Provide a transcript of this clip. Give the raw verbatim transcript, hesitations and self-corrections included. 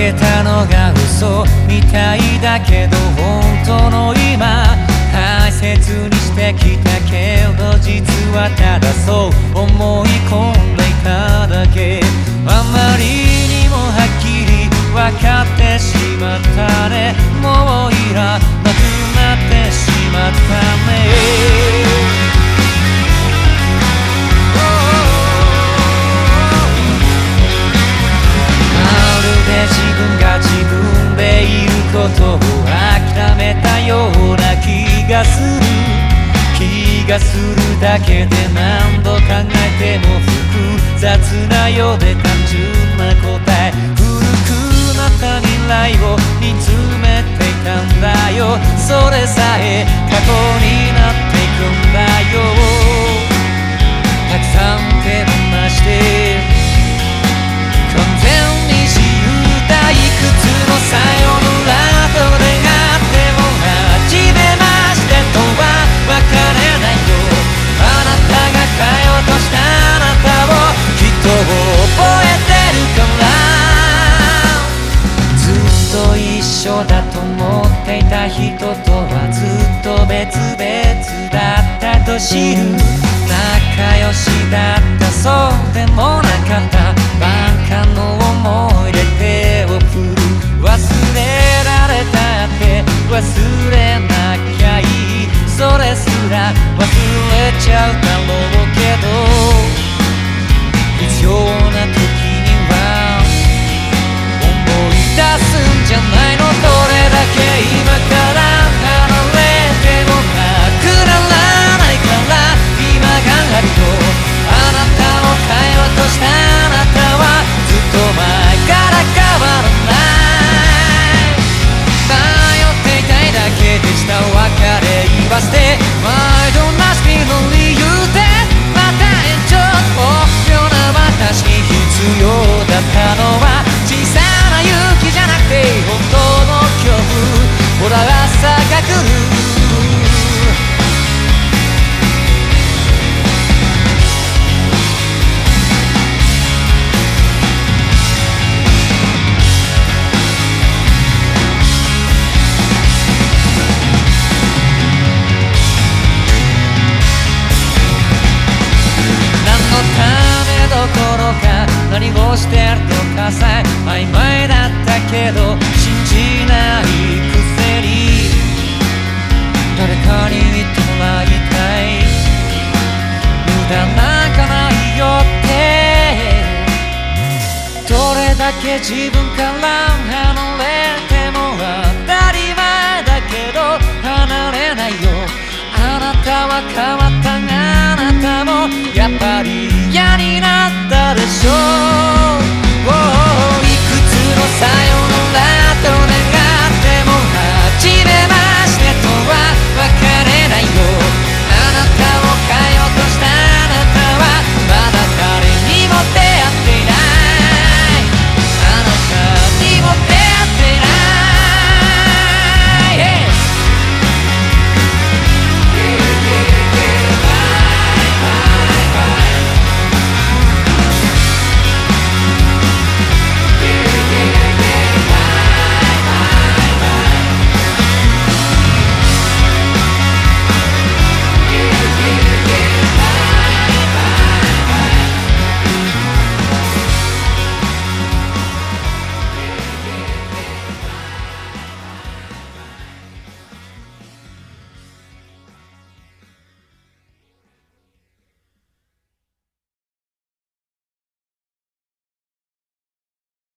けたのが嘘みたいだけど本当の今大切にしてきたけど実はただそう思い込んでいただけあまりにもはっきり分かってしまったねもういらなくなってしまったね自分が自分でいることを諦めたような気がする気がするだけで何度考えても複雑なようで単純な答え古くなった未来を見つめていたんだよそれさえ過去になっていくんだよたくさん手放して完全に自由いくつのさよならと出会っても初めましてとは別れないよあなたが変えようとしたあなたをきっと覚えてるからずっと一緒だと思っていた人とはずっと別々だったと知る仲良しだったそうでもなかったバカの思い出手を振る忘れられたって忘れなきゃいいそれすら忘れちゃうだろうけど必要な時には思い出すんじゃないのどれだけ今から離れてもなくならないから今があるとあなたを変えようとしたあなたはずっと前から変わらない迷っていたいだけでした別れ言わせて毎度なしの理由でまた延長臆病な私に必要だったのは小さな勇気じゃなくて本当の恐怖ほら朝が来る何をしてるのかさえ曖昧だったけど信じないくせに誰かに言ってもらいたい無駄なんかないよってどれだけ自分から離れても当たり前だけど離れないよあなたは変わったがあなたもやっぱり嫌になったでしょ